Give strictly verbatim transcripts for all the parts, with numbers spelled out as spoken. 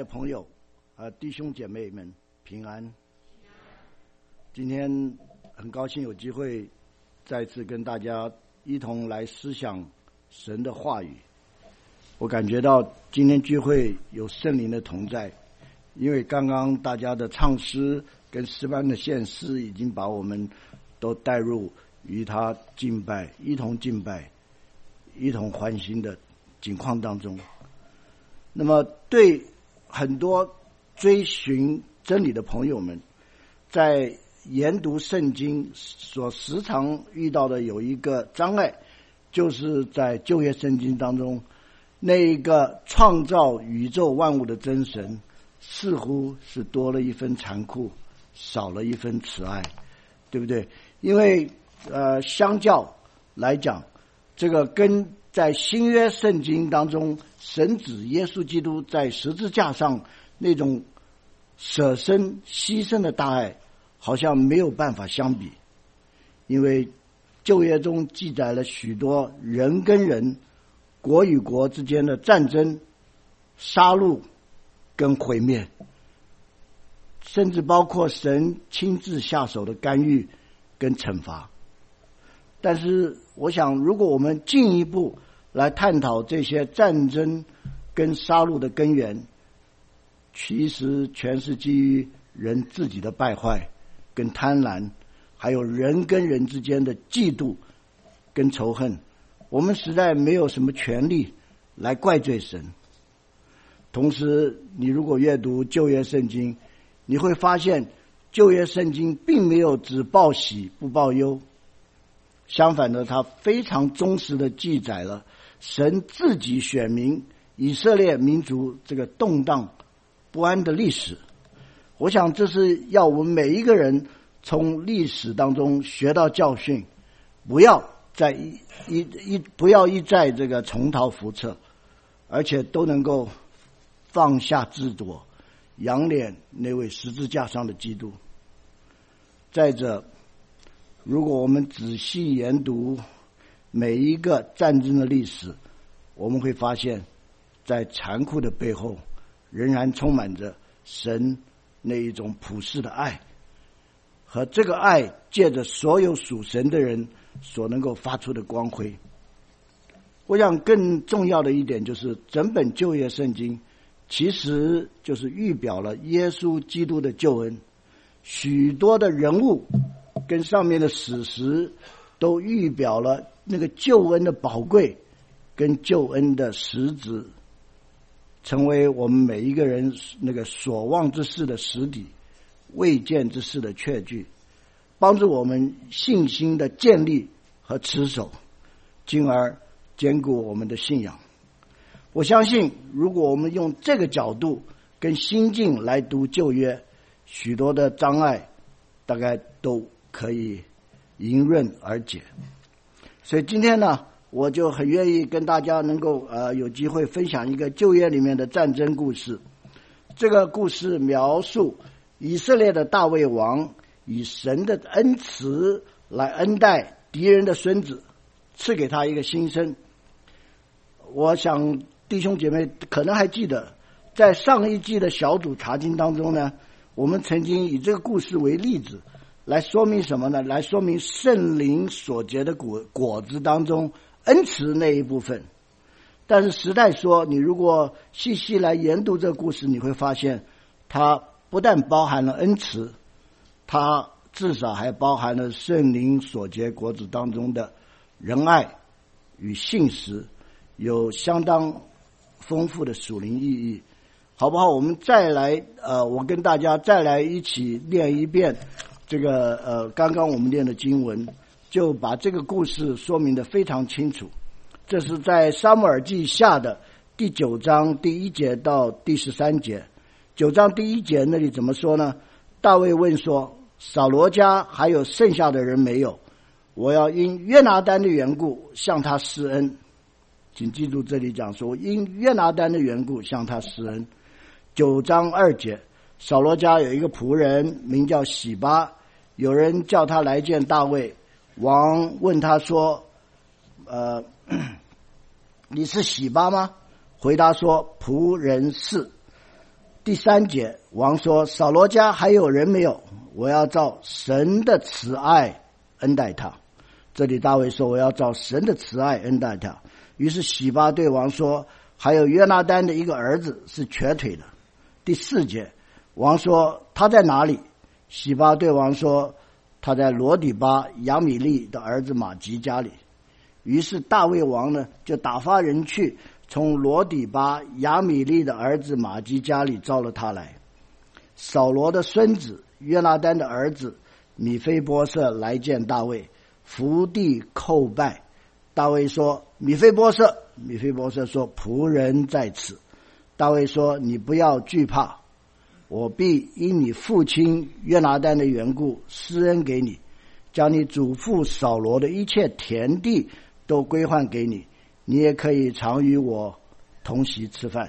的朋友，呃，弟兄姐妹们平安。今天很高兴有机会再次跟大家一同来思想神的话语。我感觉到今天聚会有圣灵的同在，因为刚刚大家的唱诗跟诗班的献诗已经把我们都带入与他敬拜，一同敬拜，一同欢欣的景况当中。那么对很多追寻真理的朋友们，在研读圣经所时常遇到的有一个障碍，就是在旧约圣经当中，那一个创造宇宙万物的真神似乎是多了一分残酷，少了一分慈爱，对不对？因为呃，相较来讲，这个跟在新约圣经当中神子耶稣基督在十字架上那种舍身牺牲的大爱好像没有办法相比。因为旧约中记载了许多人跟人、国与国之间的战争、杀戮跟毁灭，甚至包括神亲自下手的干预跟惩罚。但是我想，如果我们进一步来探讨这些战争跟杀戮的根源，其实全是基于人自己的败坏跟贪婪，还有人跟人之间的嫉妒跟仇恨。我们实在没有什么权利来怪罪神。同时，你如果阅读旧约圣经，你会发现旧约圣经并没有只报喜不报忧，相反的，它非常忠实的记载了神自己选民以色列民族这个动荡不安的历史。我想这是要我们每一个人从历史当中学到教训，不要再一一一不要一再这个重蹈覆辙，而且都能够放下自我，仰脸那位十字架上的基督。再者，如果我们仔细研读每一个战争的历史，我们会发现在残酷的背后仍然充满着神那一种普世的爱，和这个爱借着所有属神的人所能够发出的光辉。我想更重要的一点就是，整本旧约圣经其实就是预表了耶稣基督的救恩，许多的人物跟上面的史实都预表了那个救恩的宝贵跟救恩的实质，成为我们每一个人那个所望之事的实底，未见之事的确据，帮助我们信心的建立和持守，进而坚固我们的信仰。我相信如果我们用这个角度跟心境来读旧约，许多的障碍大概都可以迎刃而解。所以今天呢，我就很愿意跟大家能够呃有机会分享一个旧约里面的战争故事。这个故事描述以色列的大卫王以神的恩慈来恩待敌人的孙子，赐给他一个新生。我想弟兄姐妹可能还记得，在上一季的小组查经当中呢，我们曾经以这个故事为例子来说明什么呢？来说明圣灵所结的果果子当中恩慈那一部分。但是实在说，你如果细细来研读这个故事，你会发现它不但包含了恩慈，它至少还包含了圣灵所结果子当中的仁爱与信实，有相当丰富的属灵意义。好不好？我们再来呃，我跟大家再来一起念一遍这个呃，刚刚我们念的经文，就把这个故事说明得非常清楚。这是在撒母耳记下的第九章第一节到第十三节。九章第一节那里怎么说呢？大卫问说：扫罗家还有剩下的人没有？我要因约拿单的缘故向他施恩。请记住这里讲说，因约拿单的缘故向他施恩。九章二节，扫罗家有一个仆人名叫洗巴，有人叫他来见大卫。王问他说：呃，你是洗巴吗？回答说：仆人是。 第三节，王说：扫罗家还有人没有？我要照神的慈爱恩待他。这里大卫说：我要照神的慈爱恩待他。于是洗巴对王说：还有约拿单的一个儿子是瘸腿的。第四节，王说：他在哪里？洗巴对王说：他在罗底巴亚米利的儿子马吉家里。于是大卫王呢，就打发人去，从罗底巴亚米利的儿子马吉家里招了他来。扫罗的孙子约拿单的儿子米非波设来见大卫，伏地叩拜。大卫说：米非波设。米非波设说：仆人在此。大卫说：你不要惧怕，我必因你父亲约拿单的缘故施恩给你，将你祖父扫罗的一切田地都归还给你，你也可以常与我同席吃饭。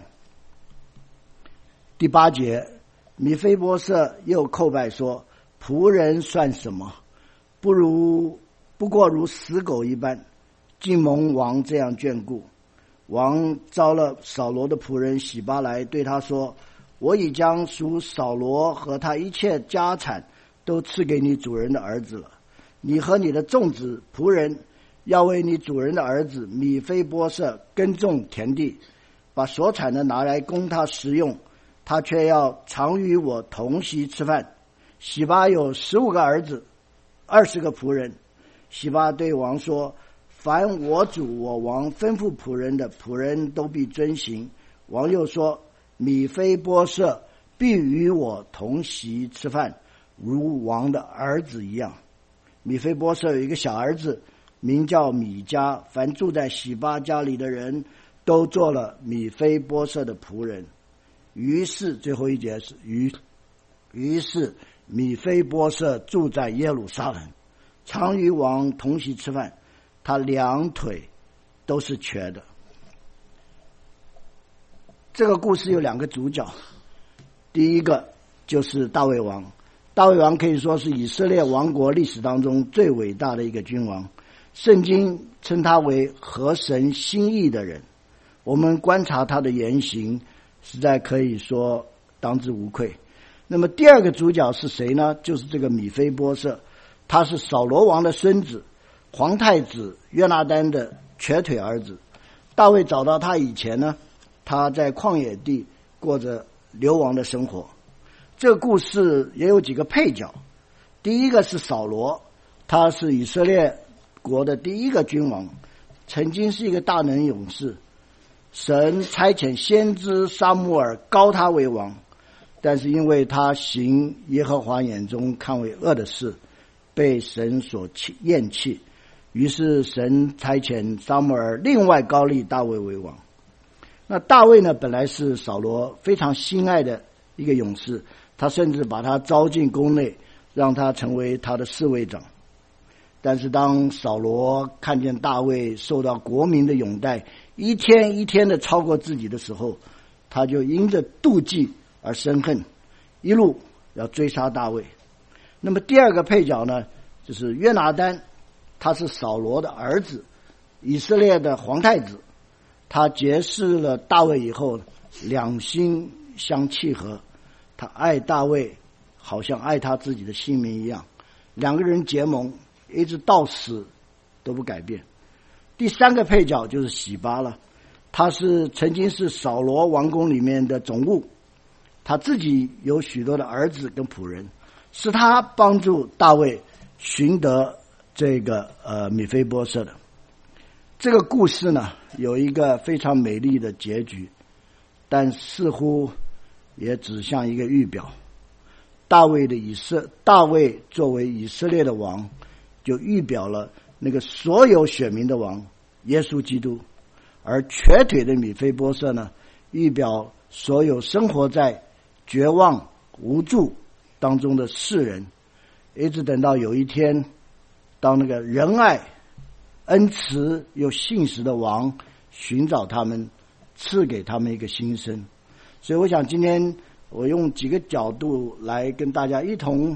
第八节，米非波设又叩拜说：仆人算什么？不如不过如死狗一般，竟蒙王这样眷顾。王召了扫罗的仆人洗巴来，对他说：我已将属扫罗和他一切家产都赐给你主人的儿子了，你和你的众子仆人要为你主人的儿子米非波设耕种田地，把所产的拿来供他食用，他却要常与我同席吃饭。洗巴有十五个儿子，二十个仆人。洗巴对王说：凡我主我王吩咐仆人的，仆人都必遵行。王又说：米非波设必与我同席吃饭，如王的儿子一样。米非波设有一个小儿子，名叫米迦，凡住在洗巴家里的人都做了米非波设的仆人。于是最后一节是于于是米非波设住在耶路撒冷，常与王同席吃饭，他两腿都是瘸的。这个故事有两个主角，第一个就是大卫王。大卫王可以说是以色列王国历史当中最伟大的一个君王，圣经称他为合神心意的人。我们观察他的言行，实在可以说当之无愧。那么第二个主角是谁呢？就是这个米非波设，他是扫罗王的孙子，皇太子约拿单的瘸腿儿子。大卫找到他以前呢，他在旷野地过着流亡的生活。这个故事也有几个配角。第一个是扫罗，他是以色列国的第一个君王，曾经是一个大能勇士。神差遣先知撒母耳膏他为王，但是因为他行耶和华眼中看为恶的事，被神所厌弃，于是神差遣撒母耳另外膏立大卫为王。那大卫呢，本来是扫罗非常心爱的一个勇士，他甚至把他招进宫内，让他成为他的侍卫长。但是当扫罗看见大卫受到国民的拥戴，一天一天的超过自己的时候，他就因着妒忌而生恨，一路要追杀大卫。那么第二个配角呢，就是约拿单，他是扫罗的儿子，以色列的皇太子。他结识了大卫以后，两心相契合，他爱大卫好像爱他自己的性命一样，两个人结盟，一直到死都不改变。第三个配角就是洗巴了，他是曾经是扫罗王宫里面的总务，他自己有许多的儿子跟仆人，是他帮助大卫寻得这个呃米非波设的。这个故事呢，有一个非常美丽的结局，但似乎也指向一个预表。大卫的以色大卫作为以色列的王，就预表了那个所有选民的王耶稣基督，而瘸腿的米非波设呢，预表所有生活在绝望无助当中的世人。一直等到有一天，当那个仁爱恩慈又信实的王寻找他们，赐给他们一个新生。所以我想今天我用几个角度来跟大家一同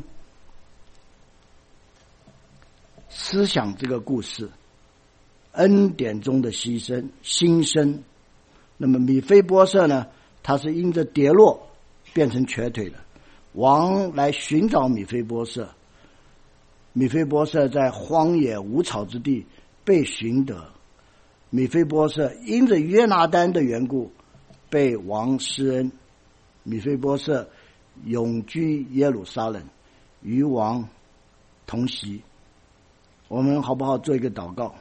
思想这个故事，恩典中的牺牲新生。那么米非波设呢，他是因着跌落变成瘸腿了。王来寻找米非波设，米非波设在荒野无草之地被寻得。米非波设因着约拿单的缘故被王施恩，米非波设永居耶路撒冷，与王同席。我们好不好做一个祷告？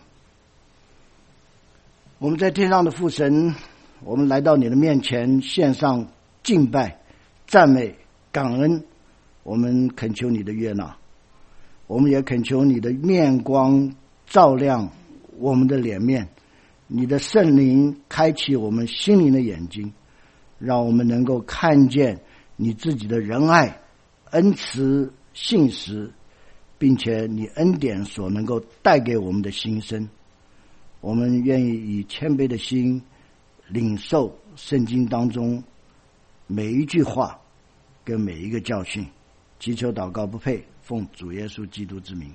我们在天上的父神，我们来到你的面前，献上敬拜、赞美、感恩。我们恳求你的悦纳，我们也恳求你的面光照亮我们的脸面，你的圣灵开启我们心灵的眼睛，让我们能够看见你自己的仁爱、恩慈、信实，并且你恩典所能够带给我们的心声。我们愿意以谦卑的心领受圣经当中每一句话跟每一个教训，祈求祷告不配，奉主耶稣基督之名。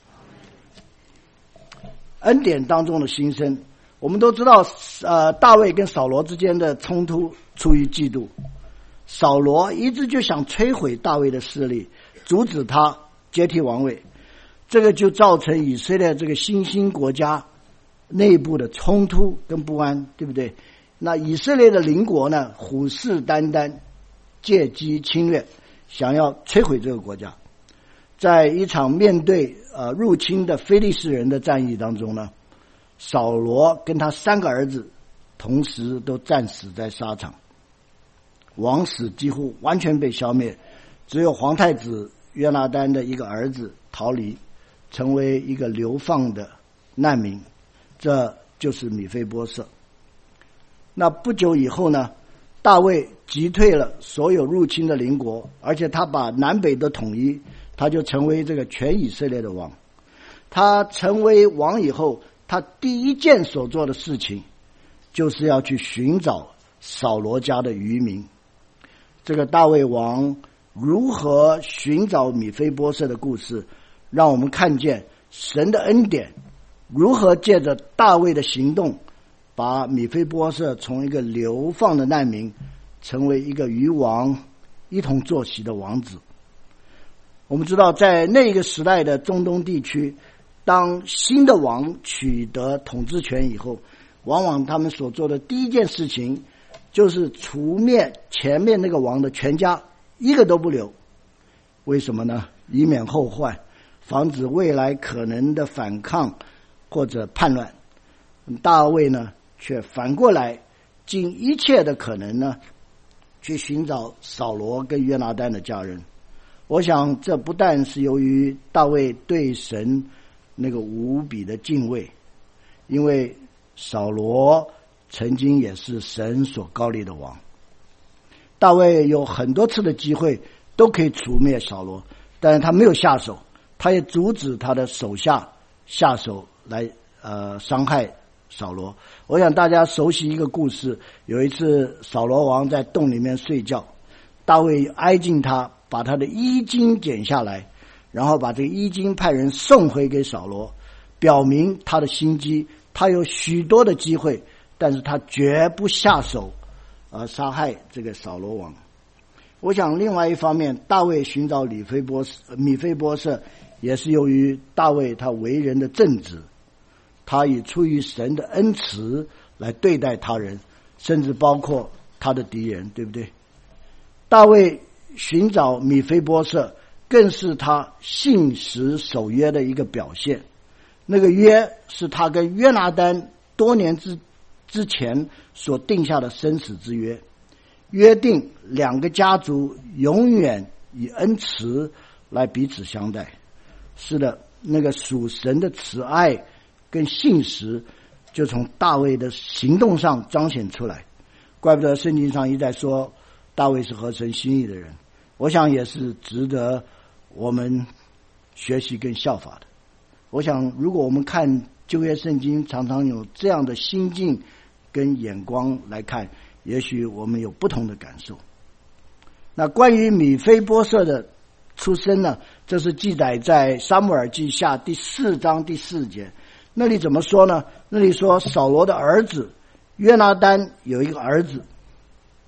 恩典当中的心声，我们都知道，呃，大卫跟扫罗之间的冲突出于嫉妒，扫罗一直就想摧毁大卫的势力，阻止他接替王位，这个就造成以色列这个新兴国家内部的冲突跟不安，对不对？那以色列的邻国呢，虎视眈眈，借机侵略，想要摧毁这个国家。在一场面对呃入侵的非利士人的战役当中呢，扫罗跟他三个儿子同时都战死在沙场，王室几乎完全被消灭，只有皇太子约拿单的一个儿子逃离，成为一个流放的难民，这就是米非波设。那不久以后呢，大卫击退了所有入侵的邻国，而且他把南北都统一，他就成为这个全以色列的王。他成为王以后，他第一件所做的事情就是要去寻找扫罗家的余民。这个大卫王如何寻找米非波设的故事，让我们看见神的恩典如何借着大卫的行动，把米非波设从一个流放的难民成为一个与王一同坐席的王子。我们知道，在那个时代的中东地区，当新的王取得统治权以后，往往他们所做的第一件事情就是除灭前面那个王的全家，一个都不留。为什么呢？以免后患，防止未来可能的反抗或者叛乱。大卫呢，却反过来尽一切的可能呢，去寻找扫罗跟约拿单的家人。我想这不但是由于大卫对神那个无比的敬畏，因为扫罗曾经也是神所膏立的王。大卫有很多次的机会都可以除灭扫罗，但是他没有下手，他也阻止他的手下下手来呃伤害扫罗。我想大家熟悉一个故事，有一次扫罗王在洞里面睡觉，大卫挨近他，把他的衣襟剪下来，然后把这个衣襟派人送回给扫罗，表明他的心机。他有许多的机会，但是他绝不下手而杀害这个扫罗王。我想另外一方面，大卫寻找米非波米非波设，也是由于大卫他为人的正直，他以出于神的恩慈来对待他人，甚至包括他的敌人，对不对？大卫寻找米非波设，更是他信实守约的一个表现。那个约是他跟约拿单多年之之前所定下的生死之约，约定两个家族永远以恩慈来彼此相待。是的，那个属神的慈爱跟信实就从大卫的行动上彰显出来。怪不得圣经上一再说大卫是合神心意的人，我想也是值得我们学习跟效法的。我想如果我们看旧约圣经，常常有这样的心境跟眼光来看，也许我们有不同的感受。那关于米非波设的出生呢，这是记载在撒母耳记下第四章第四节。那里怎么说呢？那里说扫罗的儿子约拿单有一个儿子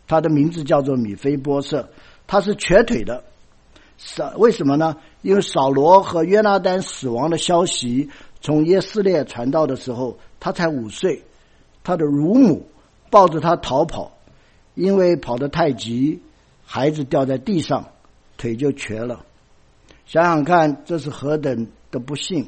他的名字叫做米非波设，他是瘸腿的。为什么呢？因为扫罗和约拿单死亡的消息从耶斯列传到的时候，他才五岁，他的乳母抱着他逃跑，因为跑得太急，孩子掉在地上，腿就瘸了。想想看，这是何等的不幸，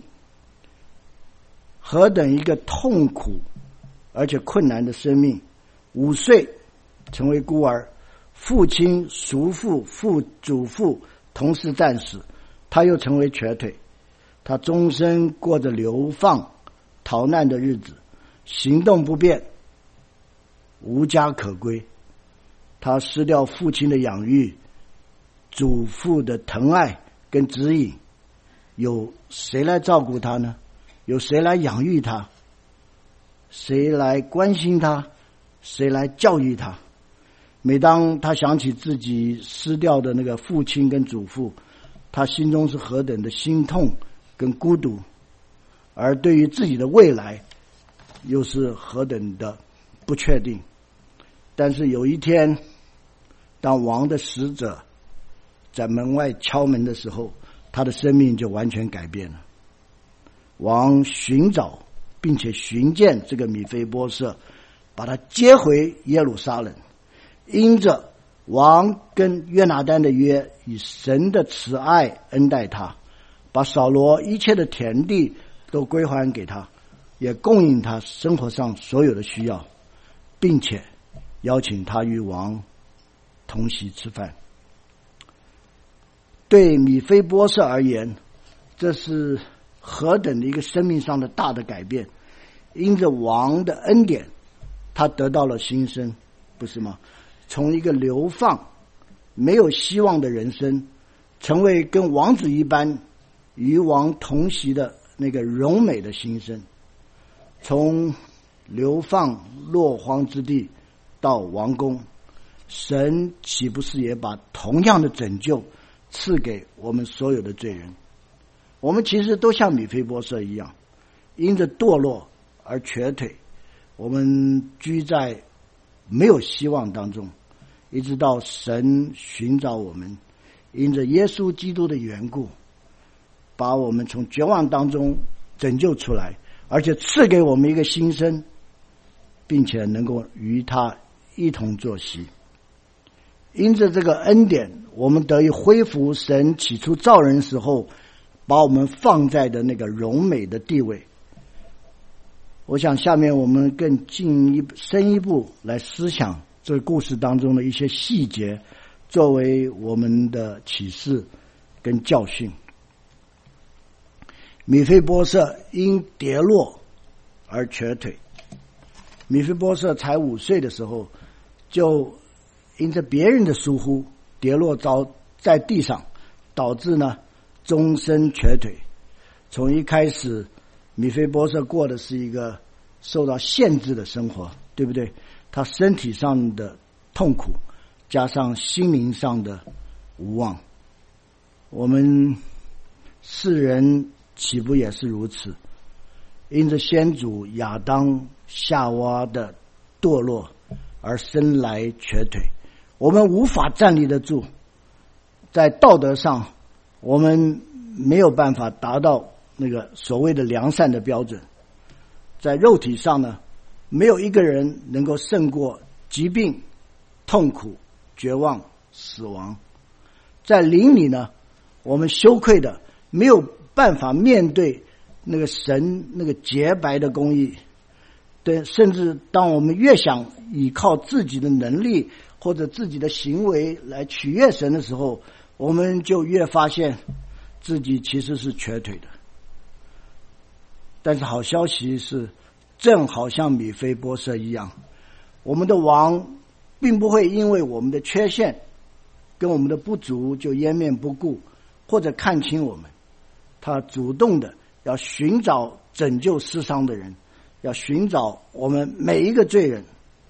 何等一个痛苦而且困难的生命。五岁成为孤儿，父亲、叔父、父祖父同时战死，他又成为瘸腿，他终身过着流放逃难的日子，行动不便，无家可归。他失掉父亲的养育，祖父的疼爱跟指引，有谁来照顾他呢？有谁来养育他？谁来关心他？谁来教育他？每当他想起自己失掉的那个父亲跟祖父，他心中是何等的心痛跟孤独，而对于自己的未来又是何等的不确定。但是有一天，当王的使者在门外敲门的时候，他的生命就完全改变了。王寻找并且寻见这个米非波设，把他接回耶路撒冷。因着王跟约拿单的约，以神的慈爱恩待他，把扫罗一切的田地都归还给他，也供应他生活上所有的需要，并且邀请他与王同席吃饭。对米非波设而言，这是何等的一个生命上的大的改变。因着王的恩典，他得到了新生，不是吗？从一个流放没有希望的人生，成为跟王子一般与王同席的那个荣美的新生。从流放落荒之地到王宫，神岂不是也把同样的拯救赐给我们所有的罪人？我们其实都像米非波设一样，因着堕落而瘸腿，我们居在没有希望当中，一直到神寻找我们，因着耶稣基督的缘故，把我们从绝望当中拯救出来，而且赐给我们一个新生，并且能够与他一同坐席。因着这个恩典，我们得以恢复神起初造人时候把我们放在的那个荣美的地位。我想下面我们更进一深一步来思想这个故事当中的一些细节，作为我们的启示跟教训。米非波设因跌落而瘸腿。米非波设才五岁的时候，就因着别人的疏忽跌落遭在地上，导致呢终身瘸腿。从一开始，米非波设过的是一个受到限制的生活，对不对？他身体上的痛苦，加上心灵上的无望。我们世人岂不也是如此？因着先祖亚当夏娃的堕落而生来瘸腿，我们无法站立得住。在道德上，我们没有办法达到那个所谓的良善的标准。在肉体上呢，没有一个人能够胜过疾病、痛苦、绝望、死亡。在灵里呢，我们羞愧的没有办法面对那个神那个洁白的公义。对，甚至当我们越想依靠自己的能力或者自己的行为来取悦神的时候，我们就越发现自己其实是瘸腿的。但是好消息是，正好像米非波设一样，我们的王并不会因为我们的缺陷跟我们的不足就湮灭不顾，或者看轻我们。他主动的要寻找拯救失丧的人，要寻找我们每一个罪人。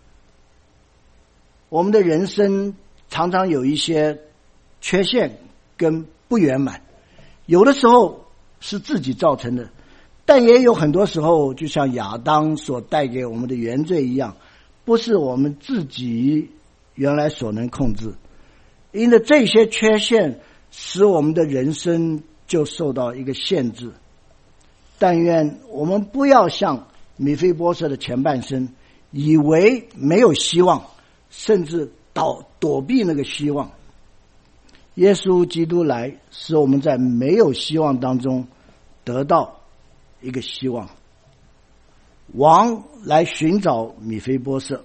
我们的人生常常有一些缺陷跟不圆满，有的时候是自己造成的，但也有很多时候就像亚当所带给我们的原罪一样，不是我们自己原来所能控制。因着这些缺陷，使我们的人生就受到一个限制。但愿我们不要像米非波设的前半生，以为没有希望，甚至躲躲避那个希望。耶稣基督来，使我们在没有希望当中得到一个希望。王来寻找米非波设，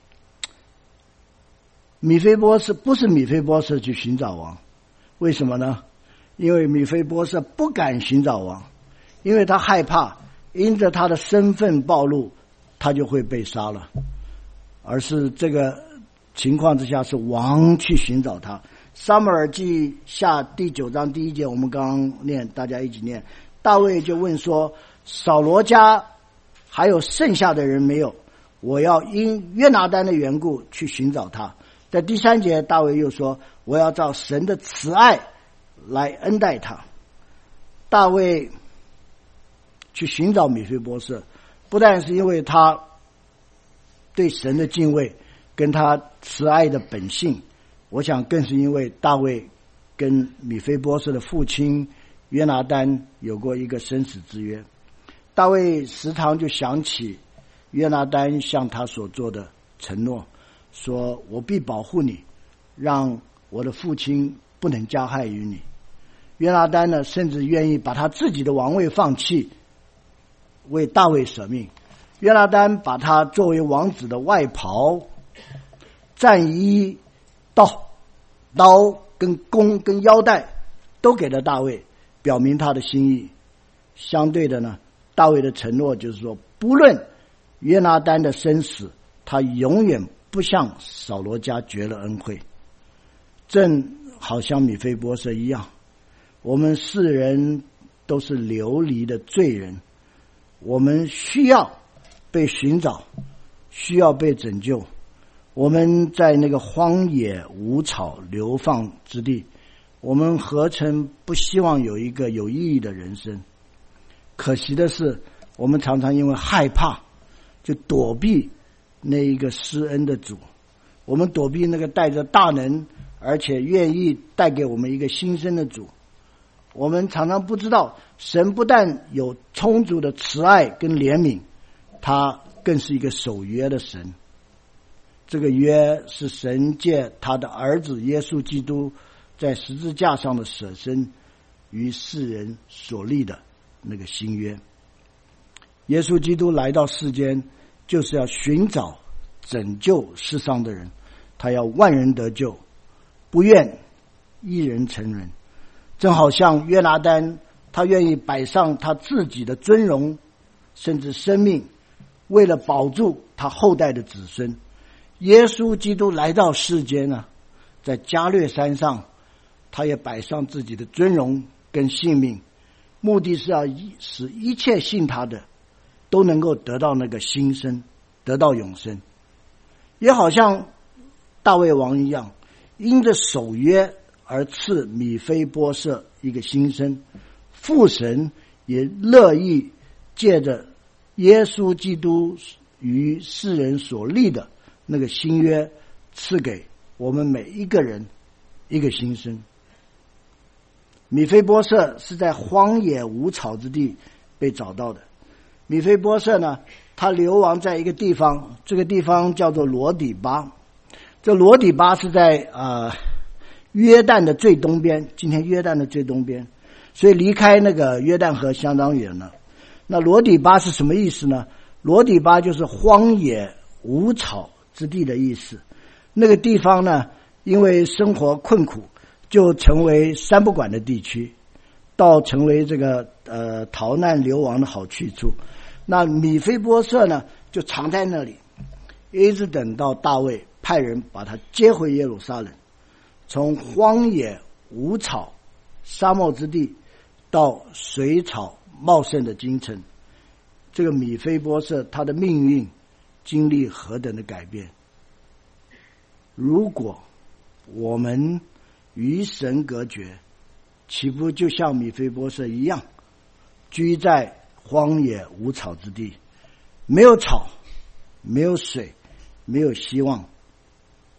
米非波设不是米非波设去寻找王，为什么呢？因为米非波设不敢寻找王，因为他害怕因着他的身份暴露，他就会被杀了。而是这个情况之下，是王去寻找他。撒母耳记下第九章第一节，我们刚刚念，大家一起念。大卫就问说：扫罗家还有剩下的人没有？我要因约拿单的缘故去寻找他。在第三节，大卫又说：我要照神的慈爱来恩待他。大卫去寻找米非波设，不但是因为他对神的敬畏跟他慈爱的本性，我想更是因为大卫跟米非波设的父亲约拿单有过一个生死之约。大卫时常就想起约拿单向他所做的承诺，说我必保护你，让我的父亲不能加害于你。约拿单呢，甚至愿意把他自己的王位放弃，为大卫舍命。约拿单把他作为王子的外袍、战衣、刀、刀跟弓跟腰带都给了大卫，表明他的心意。相对的呢，大卫的承诺就是说，不论约拿单的生死，他永远不向扫罗家绝了恩惠。正好像米非波设一样，我们世人都是流离的罪人，我们需要被寻找，需要被拯救。我们在那个荒野无草流放之地，我们何曾不希望有一个有意义的人生？可惜的是，我们常常因为害怕，就躲避那一个施恩的主，我们躲避那个带着大能而且愿意带给我们一个新生的主。我们常常不知道，神不但有充足的慈爱跟怜悯，他更是一个守约的神。这个约是神借他的儿子耶稣基督在十字架上的舍身与世人所立的那个新约。耶稣基督来到世间，就是要寻找拯救世上的人，他要万人得救，不愿一人成人。正好像约拿单，他愿意摆上他自己的尊荣甚至生命，为了保住他后代的子孙。耶稣基督来到世间呢，在加略山上，他也摆上自己的尊荣跟性命，目的是要使一切信他的都能够得到那个新生，得到永生。也好像大卫王一样，因着守约而赐米非波设一个新生，父神也乐意借着耶稣基督与世人所立的那个新约，赐给我们每一个人一个新生。米非波设是在荒野无草之地被找到的。米非波设呢，他流亡在一个地方，这个地方叫做罗底巴。这罗底巴是在呃约旦的最东边，今天约旦的最东边，所以离开那个约旦河相当远了。那罗底巴是什么意思呢？罗底巴就是荒野无草之地的意思。那个地方呢，因为生活困苦，就成为三不管的地区，到成为这个呃逃难流亡的好去处。那米非波设呢，就藏在那里，一直等到大卫派人把他接回耶路撒冷，从荒野无草沙漠之地到水草茂盛的京城。这个米非波设他的命运经历何等的改变。如果我们与神隔绝，岂不就像米非波设一样，居在荒野无草之地，没有草，没有水，没有希望。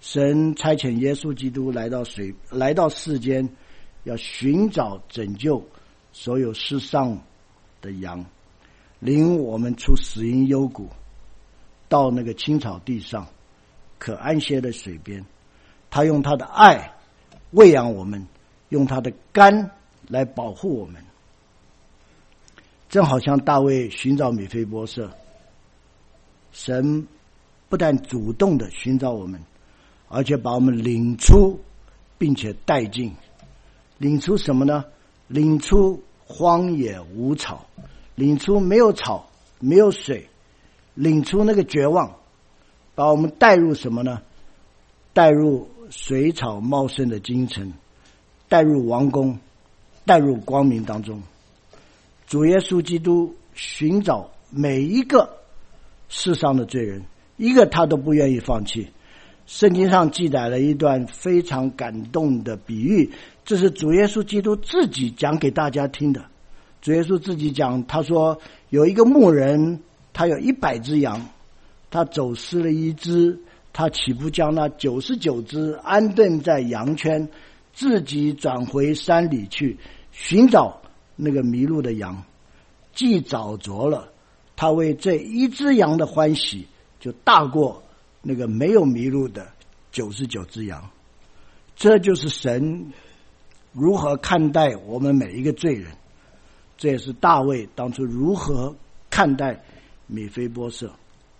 神差遣耶稣基督来到水，来到世间，要寻找拯救所有世上的羊，领我们出死荫幽谷，到那个青草地上可安歇的水边。他用他的爱喂养我们，用他的肝来保护我们。正好像大卫寻找米非波设，神不但主动的寻找我们，而且把我们领出并且带进。领出什么呢？领出荒野无草，领出没有草没有水，领出那个绝望，把我们带入什么呢？带入水草茂盛的京城，带入王宫，带入光明当中。主耶稣基督寻找每一个世上的罪人，一个他都不愿意放弃。圣经上记载了一段非常感动的比喻，这是主耶稣基督自己讲给大家听的。主耶稣自己讲，他说有一个牧人，他有一百只羊，他走失了一只，他岂不将那九十九只安顿在羊圈，自己转回山里去寻找那个迷路的羊？既找着了，他为这一只羊的欢喜就大过那个没有迷路的九十九只羊。这就是神如何看待我们每一个罪人，这也是大卫当初如何看待米非波设。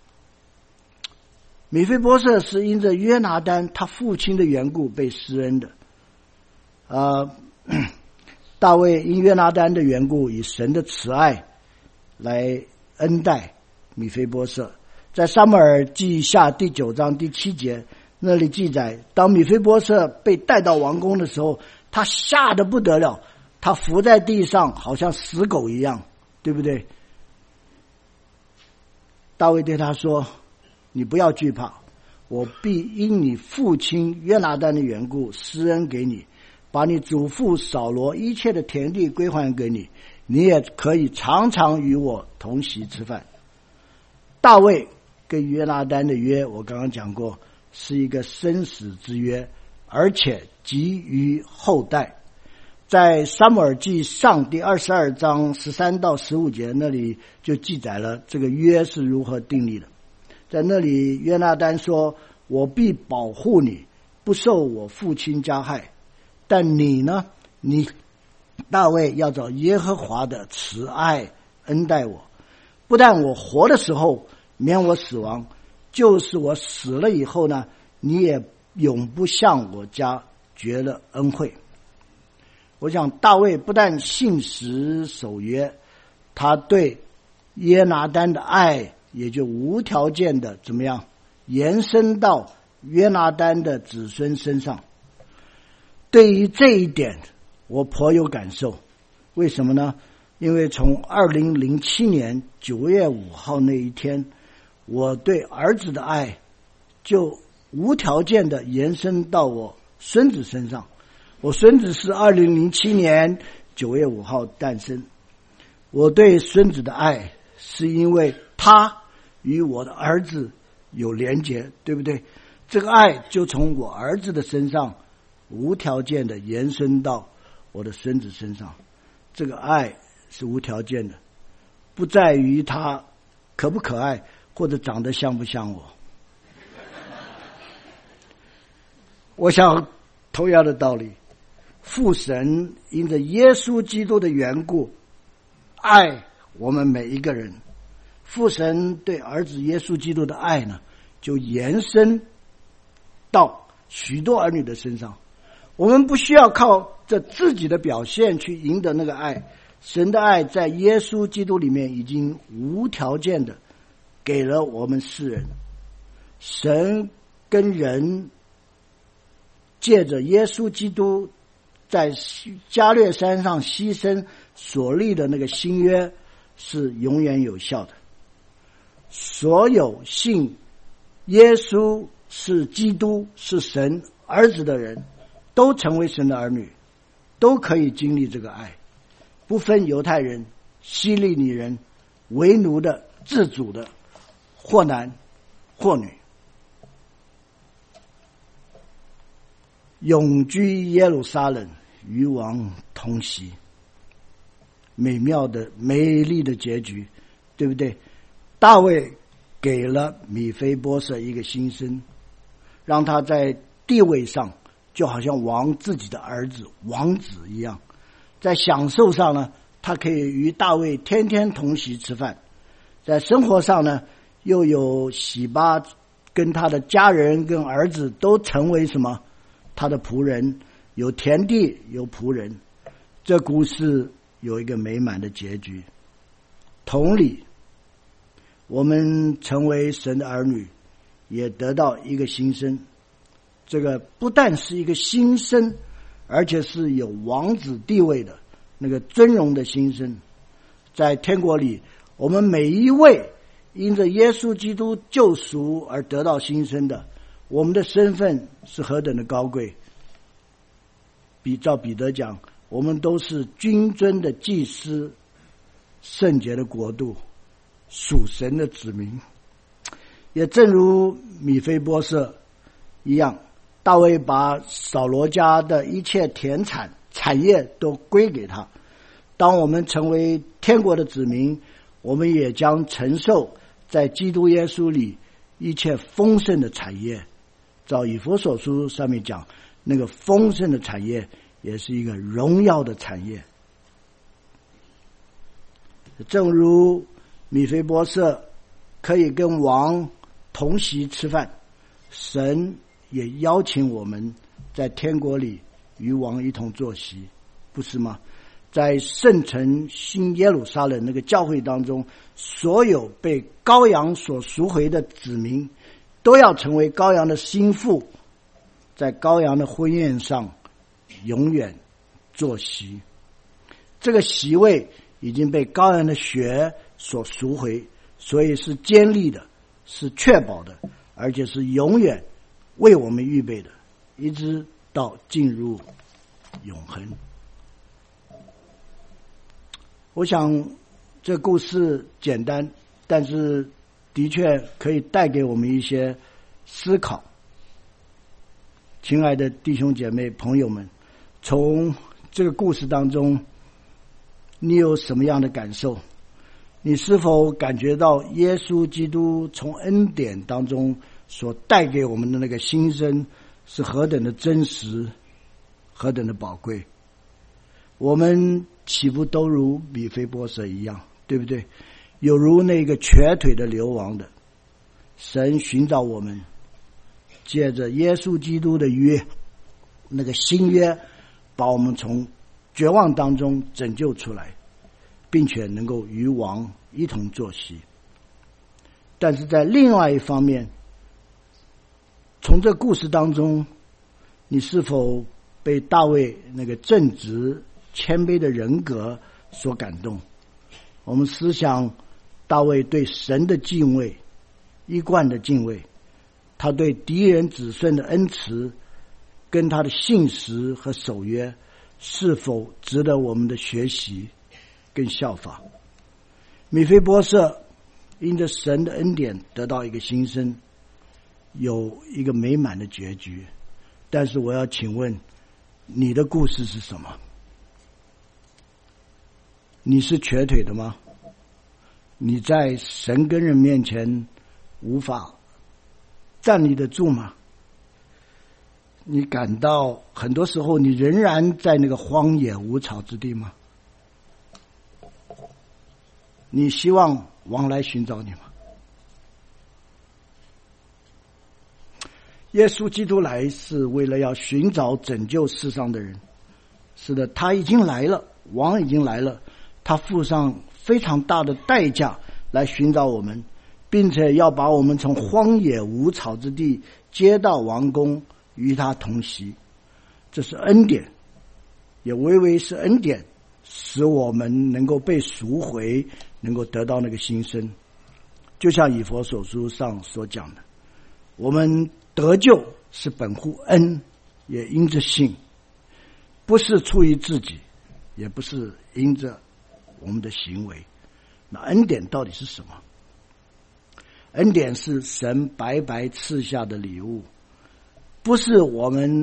米非波设是因着约拿单他父亲的缘故被施恩的。呃，大卫因约拿单的缘故，以神的慈爱来恩待米非波设。在撒母耳记下第九章第七节那里记载，当米非波设被带到王宫的时候，他吓得不得了，他伏在地上好像死狗一样，对不对？大卫对他说，你不要惧怕，我必因你父亲约拿单的缘故施恩给你，把你祖父扫罗一切的田地归还给你，你也可以常常与我同席吃饭。大卫跟约拿单的约，我刚刚讲过，是一个生死之约，而且给予后代。在撒母耳记上第二十二章十三到十五节那里就记载了这个约是如何订立的。在那里约拿单说，我必保护你，不受我父亲加害，但你呢，你大卫要找耶和华的慈爱恩待我，不但我活的时候免我死亡，就是我死了以后呢，你也永不向我家绝了恩惠。我想大卫不但信实守约，他对约拿单的爱也就无条件的怎么样延伸到约拿单的子孙身上。对于这一点我颇有感受。为什么呢？因为从二零零七年九月五号那一天，我对儿子的爱就无条件的延伸到我孙子身上。我孙子是二零零七年九月五号诞生，我对孙子的爱是因为他与我的儿子有连结，对不对？这个爱就从我儿子的身上无条件的延伸到我的孙子身上。这个爱是无条件的，不在于他可不可爱或者长得像不像我。我想同样的道理，父神因着耶稣基督的缘故爱我们每一个人，父神对儿子耶稣基督的爱呢，就延伸到许多儿女的身上。我们不需要靠着自己的表现去赢得那个爱，神的爱在耶稣基督里面已经无条件的给了我们世人。神跟人借着耶稣基督在加略山上牺牲所立的那个新约是永远有效的。所有信耶稣是基督是神儿子的人都成为神的儿女，都可以经历这个爱，不分犹太人、希利尼人、为奴的、自主的，或男或女。 永居耶路撒冷，与王同席。美妙的美丽的结局，对不对？大卫给了米非波设一个新生，让他在地位上就好像王自己的儿子王子一样，在享受上呢，他可以与大卫天天同席吃饭，在生活上呢，又有洗巴跟他的家人跟儿子都成为什么？他的仆人，有田地，有仆人。这故事有一个美满的结局。同理，我们成为神的儿女，也得到一个新生。这个不但是一个新生，而且是有王子地位的那个尊荣的新生。在天国里，我们每一位因着耶稣基督救赎而得到新生的，我们的身份是何等的高贵。比照彼得讲，我们都是君尊的祭司，圣洁的国度，属神的子民。也正如米非波设一样，大卫把扫罗家的一切田产产业都归给他。当我们成为天国的子民，我们也将承受在基督耶稣里一切丰盛的产业。照以弗所书上面讲，那个丰盛的产业也是一个荣耀的产业。正如米非波设可以跟王同席吃饭，神也邀请我们在天国里与王一同坐席，不是吗？在圣城新耶路撒冷那个教会当中，所有被羔羊所赎回的子民都要成为羔羊的心腹，在羔羊的婚宴上永远坐席。这个席位已经被羔羊的血所赎回，所以是坚立的，是确保的，而且是永远为我们预备的，一直到进入永恒。我想这故事简单，但是的确可以带给我们一些思考。亲爱的弟兄姐妹朋友们，从这个故事当中你有什么样的感受？你是否感觉到耶稣基督从恩典当中所带给我们的那个新生是何等的真实，何等的宝贵？我们岂不都如米非波设一样，对不对？有如那个瘸腿的流亡的，神寻找我们，借着耶稣基督的约，那个新约，把我们从绝望当中拯救出来，并且能够与王一同坐席。但是在另外一方面，从这故事当中，你是否被大卫那个正直谦卑的人格所感动？我们思想大卫对神的敬畏，一贯的敬畏，他对敌人子孙的恩慈，跟他的信实和守约，是否值得我们的学习跟效法？米非波设因着神的恩典得到一个新生，有一个美满的结局。但是我要请问，你的故事是什么？你是瘸腿的吗？你在神跟人面前无法站立得住吗？你感到很多时候你仍然在那个荒野无草之地吗？你希望王来寻找你吗？耶稣基督来是为了要寻找拯救世上的人。是的，他已经来了，王已经来了，他付上非常大的代价来寻找我们，并且要把我们从荒野无草之地接到王宫，与他同席。这是恩典，也微微是恩典，使我们能够被赎回，能够得到那个新生。就像以弗所书上所讲的，我们得救是本乎恩，也因着信，不是出于自己，也不是因着我们的行为。那恩典到底是什么？恩典是神白白赐下的礼物，不是我们配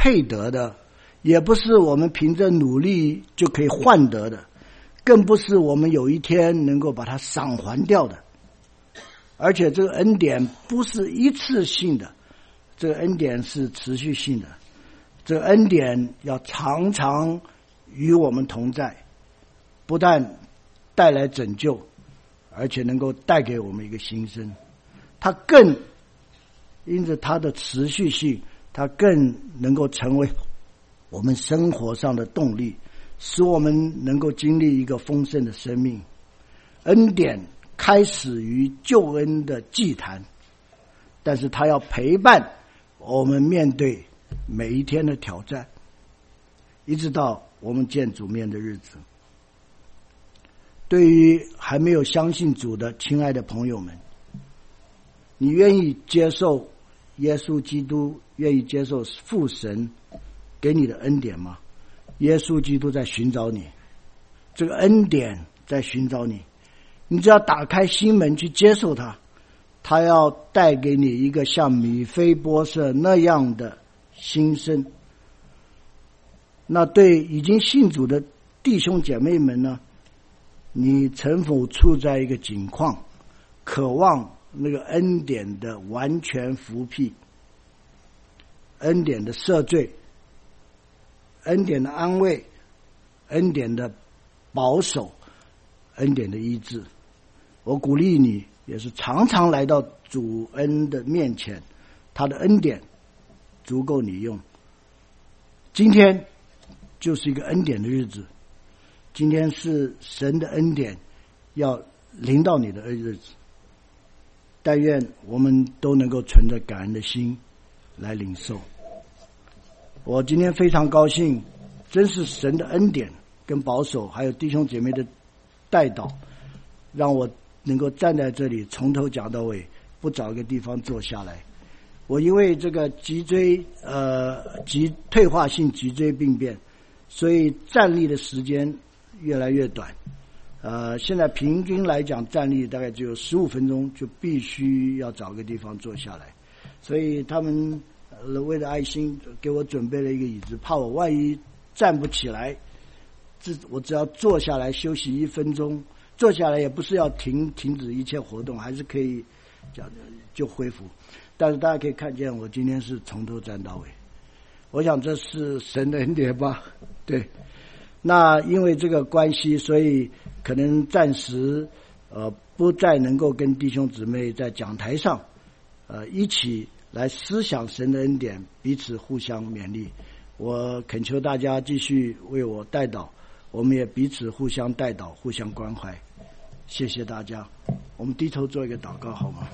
配得的，也不是我们凭着努力就可以换得的，更不是我们有一天能够把它偿还掉的。而且这个恩典不是一次性的，这个恩典是持续性的，这个恩典要常常与我们同在，不但带来拯救，而且能够带给我们一个新生。它更因着它的持续性，它更能够成为我们生活上的动力，使我们能够经历一个丰盛的生命。恩典开始于救恩的祭坛，但是它要陪伴我们面对每一天的挑战，一直到我们见主面的日子。对于还没有相信主的亲爱的朋友们，你愿意接受耶稣基督，愿意接受父神给你的恩典吗？耶稣基督在寻找你，这个恩典在寻找你，你只要打开心门去接受它，他要带给你一个像米非波设那样的新生。那对已经信主的弟兄姐妹们呢，你曾否处在一个境况，渴望那个恩典的完全复辟，恩典的赦罪，恩典的安慰，恩典的保守，恩典的医治？我鼓励你也是常常来到主恩的面前，他的恩典足够你用。今天就是一个恩典的日子，今天是神的恩典要临到你的日子，但愿我们都能够存着感恩的心来领受。我今天非常高兴，真是神的恩典跟保守，还有弟兄姐妹的带导，让我能够站在这里从头讲到尾，不找一个地方坐下来。我因为这个脊椎呃脊退化性脊椎病变，所以站立的时间越来越短。呃，现在平均来讲站立大概只有十五分钟，就必须要找个地方坐下来。所以他们呃为了爱心给我准备了一个椅子，怕我万一站不起来，我只要坐下来休息一分钟，坐下来也不是要停停止一切活动，还是可以就恢复。但是大家可以看见我今天是从头站到尾，我想这是神的恩典吧。对，那因为这个关系，所以可能暂时呃不再能够跟弟兄姊妹在讲台上呃一起来思想神的恩典，彼此互相勉励。我恳求大家继续为我代祷，我们也彼此互相代祷，互相关怀。谢谢大家，我们低头做一个祷告好吗？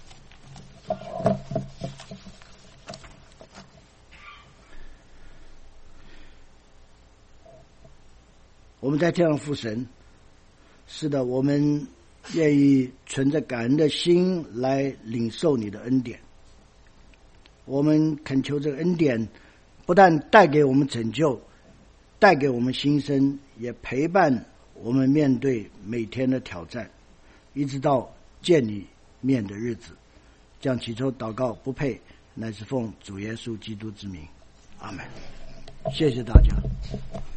我们在天上父神，是的，我们愿意存着感恩的心来领受你的恩典。我们恳求这个恩典不但带给我们拯救，带给我们新生，也陪伴我们面对每天的挑战，一直到见你面的日子。这样祈求祷告不配，乃是奉主耶稣基督之名，阿们。谢谢大家。